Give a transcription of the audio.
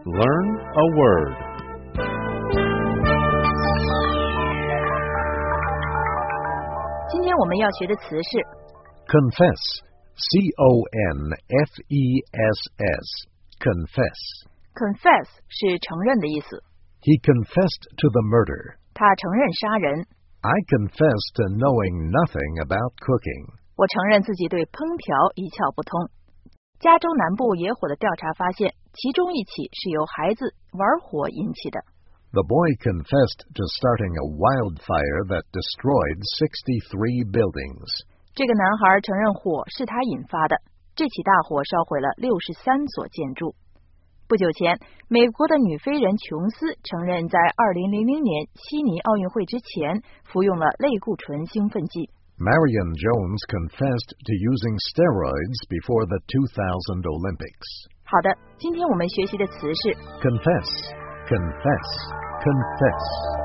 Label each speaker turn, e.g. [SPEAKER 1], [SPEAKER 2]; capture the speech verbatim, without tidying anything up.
[SPEAKER 1] Learn a word.
[SPEAKER 2] Confess. C O N F E S S. Confess.
[SPEAKER 3] Confess 是承认的意思。
[SPEAKER 2] He confessed to the murder.
[SPEAKER 3] 他承认杀人。
[SPEAKER 2] I confess to knowing nothing about cooking.
[SPEAKER 3] 我承认自己对烹调一窍不通。加州南部野火的调查发现，其中一起是由孩子玩火引起的。
[SPEAKER 2] The boy confessed to starting a wildfire that destroyed sixty-three buildings.
[SPEAKER 3] 这个男孩承认火是他引发的，这起大火烧毁了六十三所建筑。不久前，美国的女飞人琼斯承认在二零零零年悉尼奥运会之前服用了类固醇兴奋剂。
[SPEAKER 2] Marion Jones confessed to using steroids before the two thousand Olympics.
[SPEAKER 3] 好的，今天我们学习的词是
[SPEAKER 2] Confess, confess, confess.